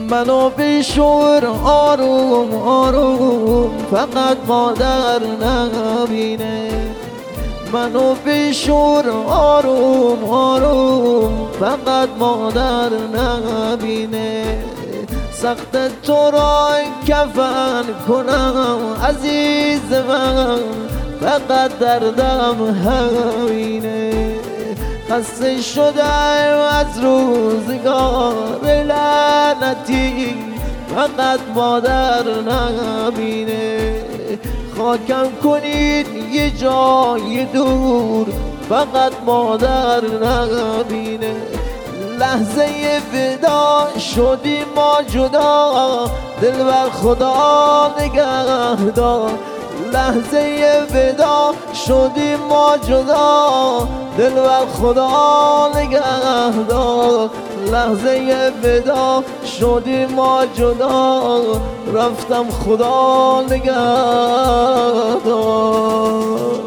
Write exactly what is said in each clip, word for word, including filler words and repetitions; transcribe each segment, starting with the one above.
منو بیشور آروم آروم فقط مادر نبینه. منو بیشور آروم آروم فقط مادر نبینه. سخت تو را کفن کنم عزیز من فقط دردم همینه. خسته شدم از روزگار لعنتی فقط مادر نبینه. خاکم کنید یه جای دور فقط مادر نبینه. لحظه ودا شدیم ما جدا دل بر خدا نگهدار. لحظه ودا شدیم ما جدا دل بر خدا نگهدار. لحظه ودا شدیم ما جدا رفتم خدا نگهدار.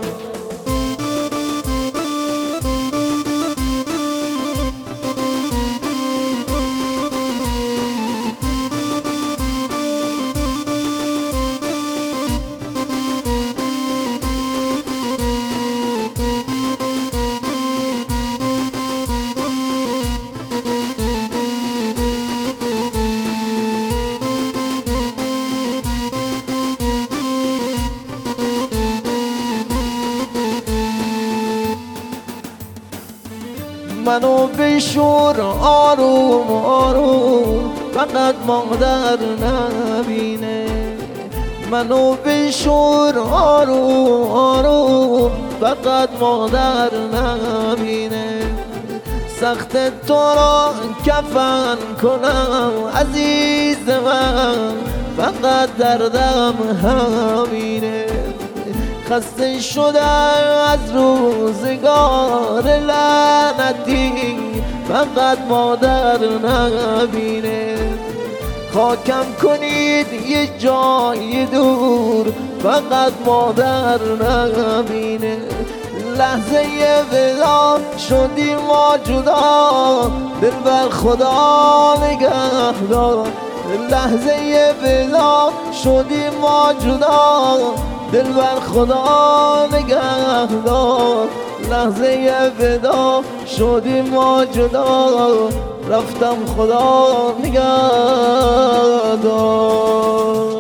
منو بیشور آروم آروم فقط مادر نبینه. منو بیشور آروم آروم فقط مادر نبینه. سخت تو را کفن کنم عزیز من فقط دردم همینه. خسته شدم از روزگار لعنتی فقط مادر نبینه. خاکم کنید یه جای دور فقط مادر نبینه. لحظه ودا شدیم ما جدا دل بر خدا نگهدار. لحظه ودا شدیم ما جدا دل بر خدا نگهدار. لحظه ودا شدیم ما جدا رفتم خدا نگهدار.